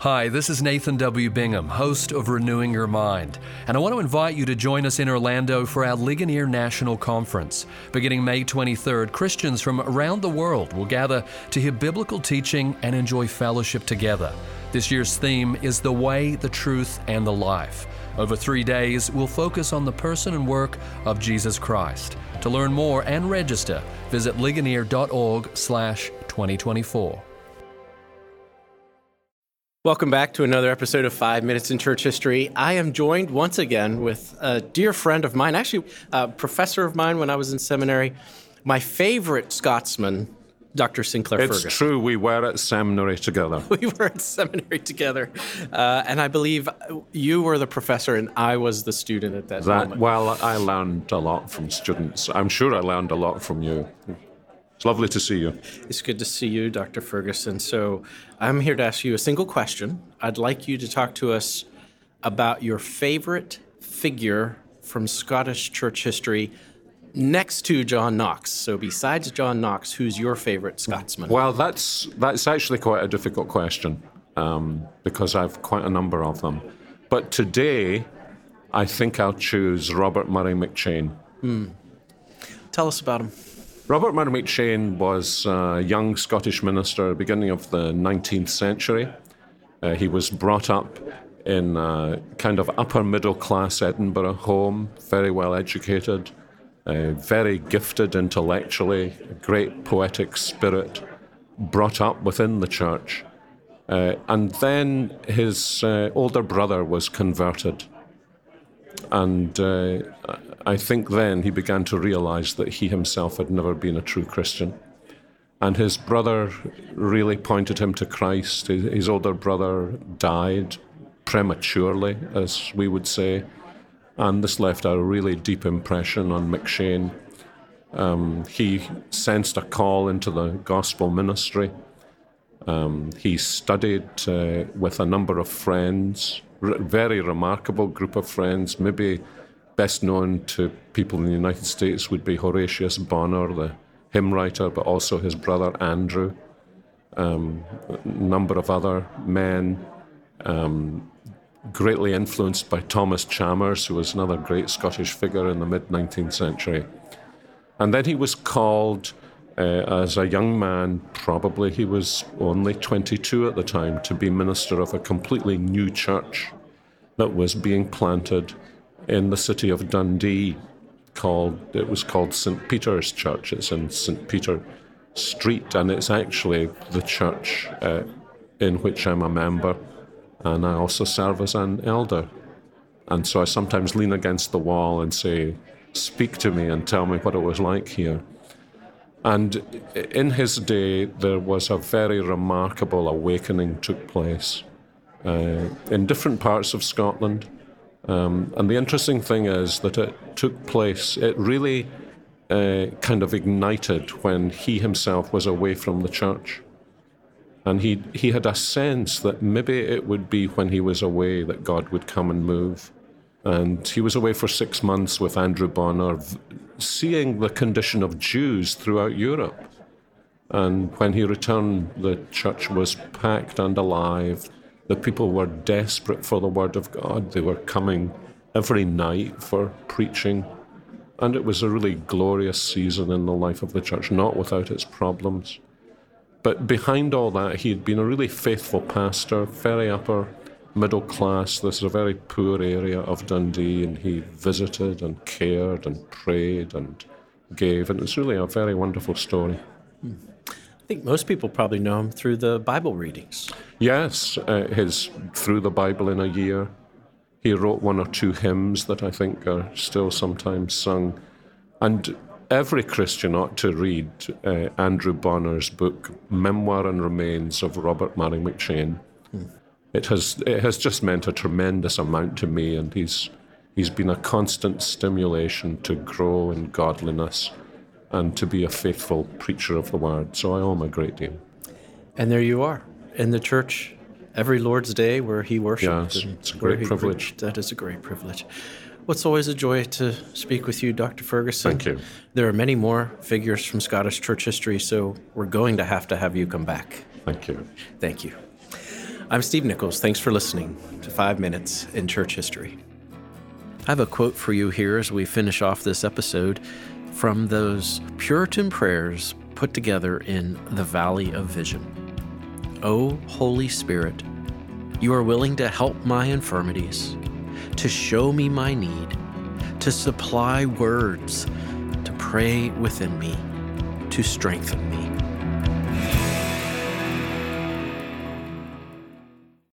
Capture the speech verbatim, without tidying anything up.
Hi, this is Nathan W. Bingham, host of Renewing Your Mind, and I want to invite you to join us in Orlando for our Ligonier National Conference. Beginning May twenty-third, Christians from around the world will gather to hear biblical teaching and enjoy fellowship together. This year's theme is The Way, the Truth, and the Life. Over three days, we'll focus on the person and work of Jesus Christ. To learn more and register, visit ligonier.org slash 2024. Welcome back to another episode of Five Minutes in Church History. I am joined once again with a dear friend of mine, actually a professor of mine when I was in seminary, my favorite Scotsman, Doctor Sinclair it's Ferguson. It's true, we were at seminary together. We were at seminary together, uh, and I believe you were the professor and I was the student at that, that moment. Well, I learned a lot from students. I'm sure I learned a lot from you. It's lovely to see you. It's good to see you, Doctor Ferguson. So I'm here to ask you a single question. I'd like you to talk to us about your favorite figure from Scottish church history next to John Knox. So besides John Knox, who's your favorite Scotsman? Well, that's that's actually quite a difficult question um, because I've quite a number of them. But today, I think I'll choose Robert Murray McCheyne. Hmm. Tell us about him. Robert Murray McCheyne was a young Scottish minister at the beginning of the nineteenth century. Uh, he was brought up in a kind of upper middle class Edinburgh home, very well educated, uh, very gifted intellectually, a great poetic spirit, brought up within the church. Uh, and then his uh, older brother was converted. And uh, I think then he began to realize that he himself had never been a true Christian. And his brother really pointed him to Christ. His, his older brother died prematurely, as we would say. And this left a really deep impression on McCheyne. Um, he sensed a call into the gospel ministry. Um, he studied uh, with a number of friends, r- very remarkable group of friends. Maybe best known to people in the United States would be Horatius Bonar, the hymn writer, but also his brother Andrew, um, a number of other men, um, greatly influenced by Thomas Chalmers, who was another great Scottish figure in the mid-nineteenth century. And then he was called Uh, as a young man, probably he was only twenty-two at the time, to be minister of a completely new church that was being planted in the city of Dundee. Called it was called Saint Peter's Church. It's in Saint Peter Street, and it's actually the church uh, in which I'm a member, and I also serve as an elder. And so I sometimes lean against the wall and say, "Speak to me and tell me what it was like here." And in his day, there was a very remarkable awakening took place uh, in different parts of Scotland. Um, and the interesting thing is that it took place, it really uh, kind of ignited when he himself was away from the church. And he, he had a sense that maybe it would be when he was away that God would come and move. And he was away for six months with Andrew Bonar, seeing the condition of Jews throughout Europe. And when he returned, the church was packed and alive. The people were desperate for the word of God. They were coming every night for preaching. And it was a really glorious season in the life of the church, not without its problems. But behind all that, he had been a really faithful pastor, very upper middle class. This is a very poor area of Dundee, and he visited and cared and prayed and gave, and it's really a very wonderful story. I think most people probably know him through the Bible readings. Yes, uh, his Through the Bible in a Year. He wrote one or two hymns that I think are still sometimes sung. And every Christian ought to read uh, Andrew Bonar's book, Memoir and Remains of Robert Murray McCheyne. Hmm. It has it has just meant a tremendous amount to me, and he's he's been a constant stimulation to grow in godliness and to be a faithful preacher of the word. So I owe him a great deal. And there you are, in the church, every Lord's Day where he worshipped. Yes, it's a great privilege. Preached. That is a great privilege. Well, it's always a joy to speak with you, Doctor Ferguson. Thank you. There are many more figures from Scottish church history, so we're going to have to have you come back. Thank you. Thank you. I'm Steve Nichols. Thanks for listening to Five Minutes in Church History. I have a quote for you here as we finish off this episode from those Puritan prayers put together in the Valley of Vision. O Holy Spirit, you are willing to help my infirmities, to show me my need, to supply words, to pray within me, to strengthen me.